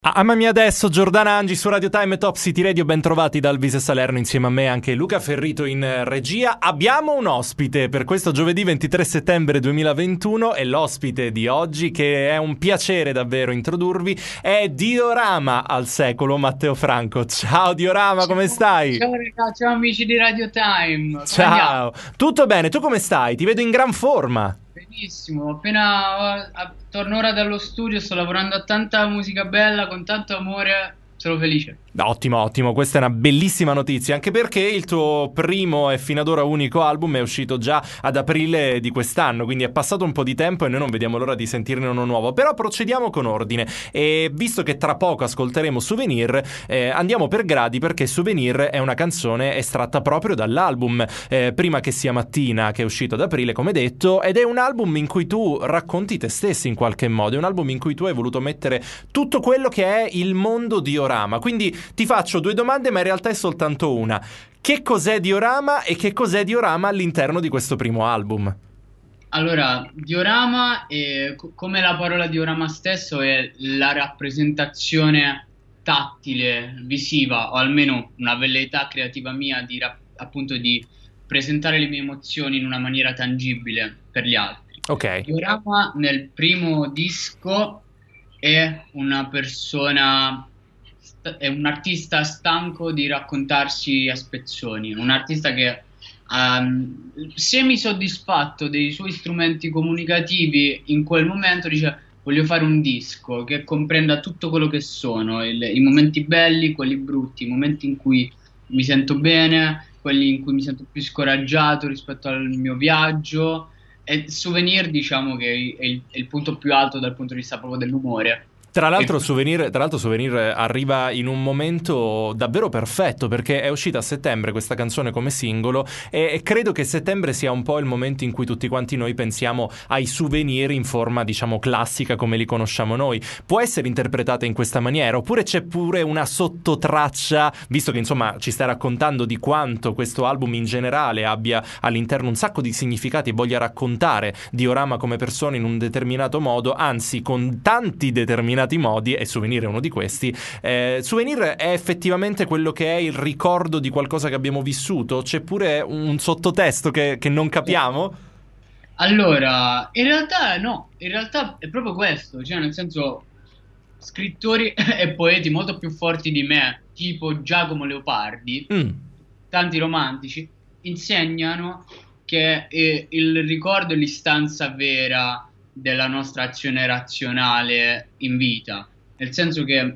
Amami adesso, Giordana Angi su Radio Time e Top City Radio, ben trovati da Alvise Salerno, insieme a me anche Luca Ferrito in regia. Abbiamo un ospite per questo giovedì 23 settembre 2021 e l'ospite di oggi, che è un piacere davvero introdurvi, è Diorama al secolo, Matteo Franco. Ciao Diorama, come stai? Ciao ragazzi, ciao amici di Radio Time. Ciao, tutto bene, tu come stai? Ti vedo in gran forma. Benissimo, torno ora dallo studio, sto lavorando a tanta musica bella, con tanto amore, sono felice. Ottimo, ottimo, questa è una bellissima notizia, anche perché il tuo primo e fino ad ora unico album è uscito già ad aprile di quest'anno, quindi è passato un po' di tempo e noi non vediamo l'ora di sentirne uno nuovo. Però procediamo con ordine e visto che tra poco ascolteremo Souvenir, andiamo per gradi, perché Souvenir è una canzone estratta proprio dall'album Prima che sia mattina, che è uscito ad aprile come detto, ed è un album in cui tu racconti te stessi in qualche modo, è un album in cui tu hai voluto mettere tutto quello che è il mondo Diorama. Quindi ti faccio due domande, ma in realtà è soltanto una. Che cos'è Diorama e che cos'è Diorama all'interno di questo primo album? Allora, diorama, come la parola diorama stesso, è la rappresentazione tattile, visiva, o almeno una velleità creativa mia appunto di presentare le mie emozioni in una maniera tangibile per gli altri. Ok. Diorama nel primo disco è una persona... è un artista stanco di raccontarsi a spezzoni, un artista che semi-soddisfatto dei suoi strumenti comunicativi in quel momento dice: voglio fare un disco che comprenda tutto quello che sono i momenti belli, quelli brutti, i momenti in cui mi sento bene, quelli in cui mi sento più scoraggiato rispetto al mio viaggio. E Souvenir, diciamo che è il punto più alto dal punto di vista proprio dell'umore. Tra l'altro Souvenir arriva in un momento davvero perfetto, perché è uscita a settembre questa canzone come singolo e credo che settembre sia un po' il momento in cui tutti quanti noi pensiamo ai souvenir in forma, diciamo, classica come li conosciamo noi. Può essere interpretata in questa maniera, oppure c'è pure una sottotraccia, visto che insomma ci stai raccontando di quanto questo album in generale abbia all'interno un sacco di significati e voglia raccontare Diorama come persona in un determinato modo, anzi con tanti determinati modi, e Souvenir è uno di questi. Souvenir è effettivamente quello che è il ricordo di qualcosa che abbiamo vissuto? C'è pure un sottotesto che non capiamo? Allora, in realtà no, in realtà è proprio questo, cioè nel senso, scrittori e poeti molto più forti di me, tipo Giacomo Leopardi, tanti romantici, insegnano che il ricordo è l'istanza vera della nostra azione razionale in vita, nel senso che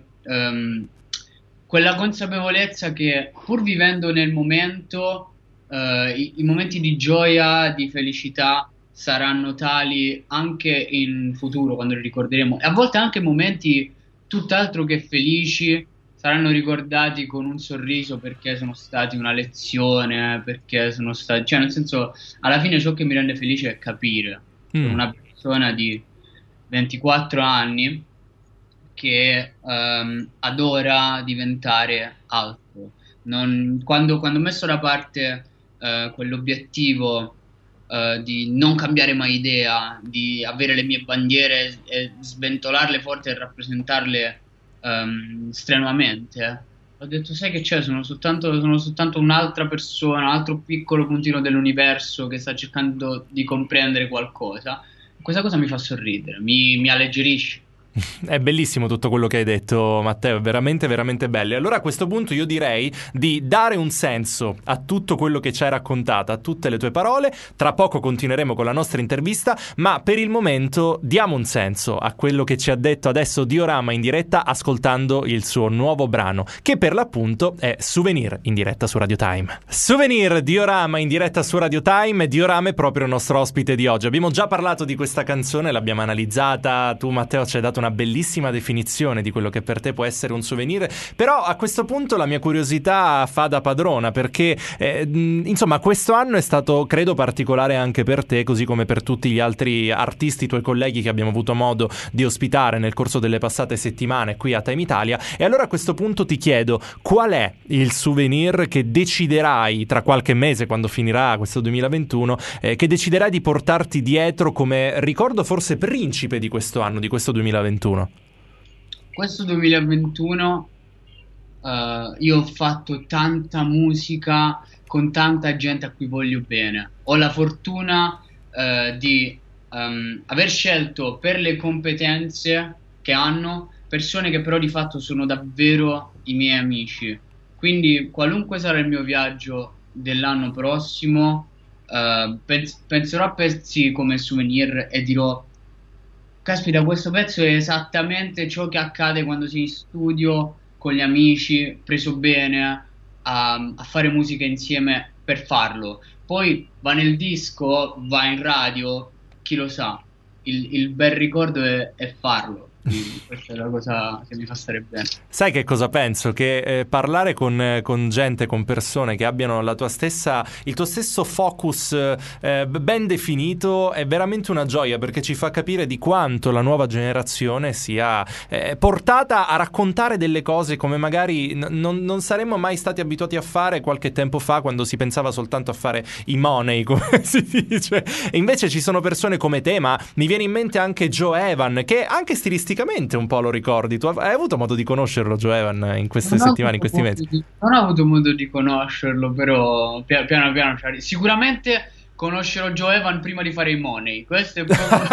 quella consapevolezza che pur vivendo nel momento i momenti di gioia, di felicità saranno tali anche in futuro quando li ricorderemo, e a volte anche momenti tutt'altro che felici saranno ricordati con un sorriso perché sono stati una lezione, perché sono stati, cioè nel senso, alla fine ciò che mi rende felice è capire con una persona di 24 anni che adora diventare altro. Quando ho messo da parte quell'obiettivo di non cambiare mai idea, di avere le mie bandiere e sventolarle forte e rappresentarle strenuamente, ho detto: sai che c'è, sono soltanto un'altra persona, un altro piccolo puntino dell'universo che sta cercando di comprendere qualcosa. Questa cosa mi fa sorridere, mi alleggerisce. È bellissimo tutto quello che hai detto, Matteo, è veramente veramente bello. E allora a questo punto io direi di dare un senso a tutto quello che ci hai raccontato, a tutte le tue parole. Tra poco continueremo con la nostra intervista, ma per il momento diamo un senso a quello che ci ha detto adesso Diorama in diretta, ascoltando il suo nuovo brano, che per l'appunto è Souvenir, in diretta su Radio Time. Souvenir, Diorama in diretta su Radio Time, e Diorama è proprio il nostro ospite di oggi. Abbiamo già parlato di questa canzone, l'abbiamo analizzata, tu Matteo ci hai dato una bellissima definizione di quello che per te può essere un souvenir, però a questo punto la mia curiosità fa da padrona, perché insomma questo anno è stato, credo, particolare anche per te, così come per tutti gli altri artisti, tuoi colleghi che abbiamo avuto modo di ospitare nel corso delle passate settimane qui a Time Italia. E allora a questo punto ti chiedo: qual è il souvenir che deciderai tra qualche mese, quando finirà questo 2021, che deciderai di portarti dietro come ricordo forse principe di questo anno, di questo 2021? questo 2021 io ho fatto tanta musica con tanta gente a cui voglio bene. Ho la fortuna di aver scelto per le competenze che hanno persone che però di fatto sono davvero i miei amici. Quindi qualunque sarà il mio viaggio dell'anno prossimo, penserò a pezzi come Souvenir e dirò: caspita, questo pezzo è esattamente ciò che accade quando sei in studio con gli amici, preso bene, a fare musica insieme per farlo. Poi va nel disco, va in radio, chi lo sa. Il bel ricordo è farlo. Quindi questa è la cosa che mi fa stare bene. Sai che cosa penso? Che parlare con gente, con persone che abbiano il tuo stesso focus ben definito è veramente una gioia, perché ci fa capire di quanto la nuova generazione sia portata a raccontare delle cose come magari non saremmo mai stati abituati a fare qualche tempo fa, quando si pensava soltanto a fare i money, come si dice. E invece ci sono persone come te, ma mi viene in mente anche Joe Evan, che anche stilisticamente un po' lo ricordi. Tu hai avuto modo di conoscerlo, Joe Evan, in queste settimane, in questi mesi? Non ho avuto modo di conoscerlo, però piano piano sicuramente conoscerò Joe Evan prima di fare i money. Questo è proprio...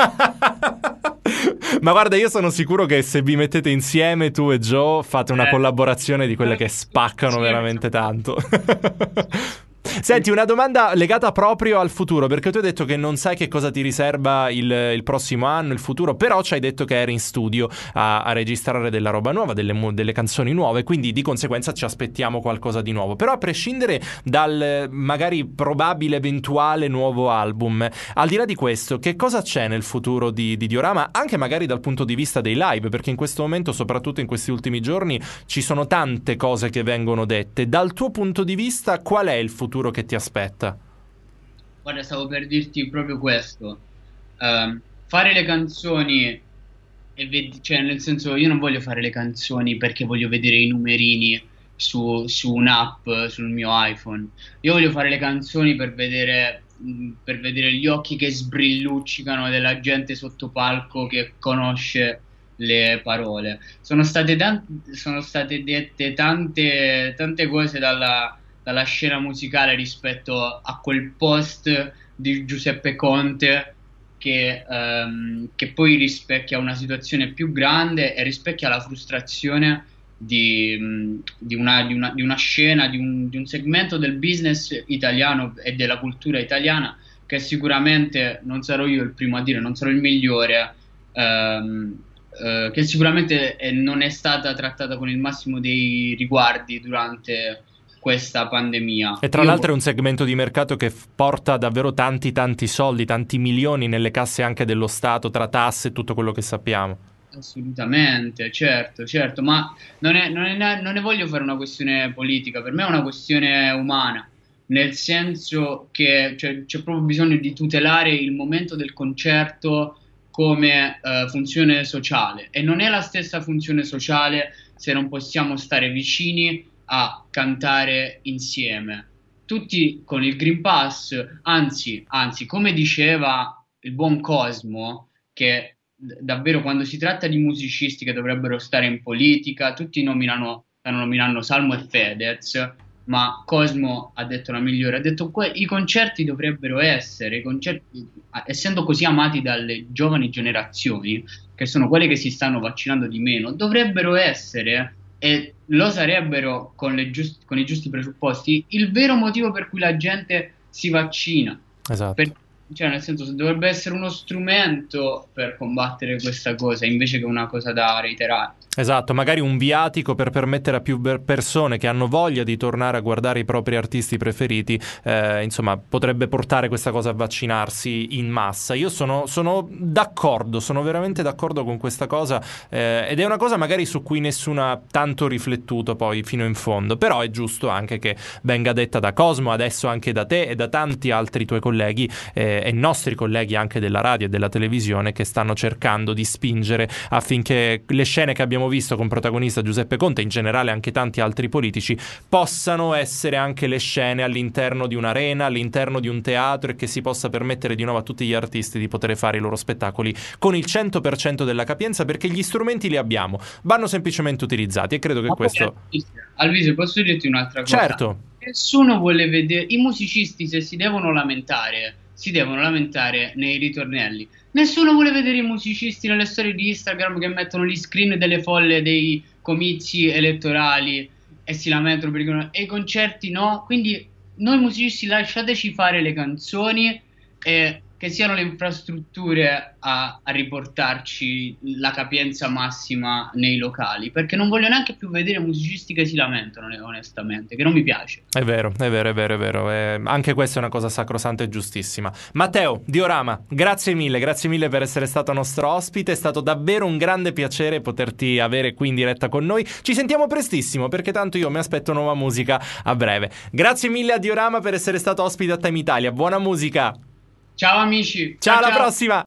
Ma guarda, io sono sicuro che se vi mettete insieme, tu e Joe, fate una collaborazione di quelle che spaccano veramente tanto. Senti, una domanda legata proprio al futuro, perché tu hai detto che non sai che cosa ti riserva il prossimo anno, il futuro, però ci hai detto che eri in studio a registrare della roba nuova, delle canzoni nuove, quindi di conseguenza ci aspettiamo qualcosa di nuovo. Però a prescindere dal magari probabile eventuale nuovo album, al di là di questo, che cosa c'è nel futuro di Diorama, anche magari dal punto di vista dei live, perché in questo momento, soprattutto in questi ultimi giorni, ci sono tante cose che vengono dette. Dal tuo punto di vista, qual è il futuro che ti aspetta? Guarda, stavo per dirti proprio questo. Fare le canzoni cioè, nel senso, io non voglio fare le canzoni perché voglio vedere i numerini su un'app sul mio iPhone. Io voglio fare le canzoni per vedere gli occhi che sbrilluccicano della gente sotto palco che conosce le parole. Sono state dette tante cose dalla scena musicale rispetto a quel post di Giuseppe Conte che poi rispecchia una situazione più grande e rispecchia la frustrazione di una scena, di un segmento del business italiano e della cultura italiana, che sicuramente non sarò io il primo a dire, non sarò il migliore, che sicuramente non è stata trattata con il massimo dei riguardi durante questa pandemia. E tra l'altro è un segmento di mercato che porta davvero tanti soldi, tanti milioni nelle casse anche dello Stato, tra tasse e tutto quello che sappiamo. Assolutamente, certo, ma non ne voglio fare una questione politica, per me è una questione umana, nel senso che c'è proprio bisogno di tutelare il momento del concerto come funzione sociale, e non è la stessa funzione sociale se non possiamo stare vicini a cantare insieme, tutti con il Green Pass, anzi, come diceva il buon Cosmo, che davvero quando si tratta di musicisti che dovrebbero stare in politica, tutti stanno nominando Salmo e Fedez, ma Cosmo ha detto la migliore, ha detto i concerti dovrebbero essere, essendo così amati dalle giovani generazioni, che sono quelle che si stanno vaccinando di meno, dovrebbero essere, e lo sarebbero con i giusti presupposti, il vero motivo per cui la gente si vaccina. Esatto. Cioè, nel senso, dovrebbe essere uno strumento per combattere questa cosa, invece che una cosa da reiterare. Esatto, magari un viatico per permettere a più persone che hanno voglia di tornare a guardare i propri artisti preferiti, insomma, potrebbe portare questa cosa a vaccinarsi in massa. Io sono d'accordo, sono veramente d'accordo con questa cosa, ed è una cosa magari su cui nessuno ha tanto riflettuto poi fino in fondo, però è giusto anche che venga detta da Cosmo, adesso anche da te e da tanti altri tuoi colleghi, e nostri colleghi anche della radio e della televisione, che stanno cercando di spingere affinché le scene che abbiamo abbiamo visto con protagonista Giuseppe Conte, in generale anche tanti altri politici, possano essere anche le scene all'interno di un'arena, all'interno di un teatro, e che si possa permettere di nuovo a tutti gli artisti di poter fare i loro spettacoli con il 100% della capienza, perché gli strumenti li abbiamo, vanno semplicemente utilizzati, e credo che questo... Alvise, posso dirti un'altra cosa? Certo. Nessuno vuole vedere... I musicisti, se si devono lamentare nei ritornelli. Nessuno vuole vedere i musicisti nelle storie di Instagram che mettono gli screen delle folle dei comizi elettorali e si lamentano perché e i concerti no. Quindi noi musicisti lasciateci fare le canzoni, e che siano le infrastrutture a riportarci la capienza massima nei locali, perché non voglio neanche più vedere musicisti che si lamentano, onestamente, che non mi piace. È vero. Anche questa è una cosa sacrosanta e giustissima. Matteo Diorama, grazie mille per essere stato nostro ospite, è stato davvero un grande piacere poterti avere qui in diretta con noi. Ci sentiamo prestissimo, perché tanto io mi aspetto nuova musica a breve. Grazie mille a Diorama per essere stato ospite a Time Italia, buona musica. Ciao amici. Ciao, alla prossima.